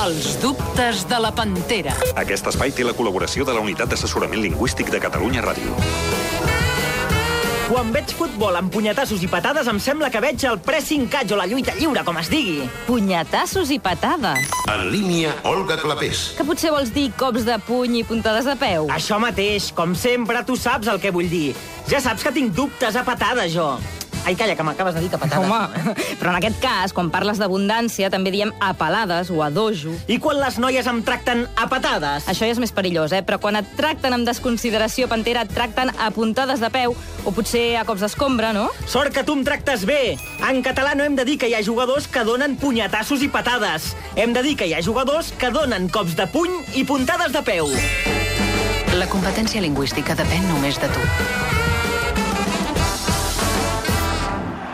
Els dubtes de la Pantera. Aquest espai té la col·laboració de la Unitat d'Assessorament Lingüístic de Catalunya Ràdio. Quan veig futbol amb punyetassos i patades, em sembla que veig el pressing catch o la lluita lliure, com es digui. Punyetassos i patades. En línia, Olga Clapés. Que potser vols dir cops de puny i puntades de peu? Això mateix, com sempre, tu saps el que vull dir. Ja saps que tinc dubtes a patades, jo. Ai, calla, que m'acabes de dir que patades. Home, però en aquest cas, quan parles d'abundància, també diem a pelades o a dojo. I quan les noies em tracten a patades? Això ja és més perillós, però quan et tracten amb desconsideració, Pantera, et tracten a puntades de peu o potser a cops d'escombra, no? Sort que tu em tractes bé. En català no hem de dir que hi ha jugadors que donen punyetassos i patades. Hem de dir que hi ha jugadors que donen cops de puny i puntades de peu. La competència lingüística depèn només de tu.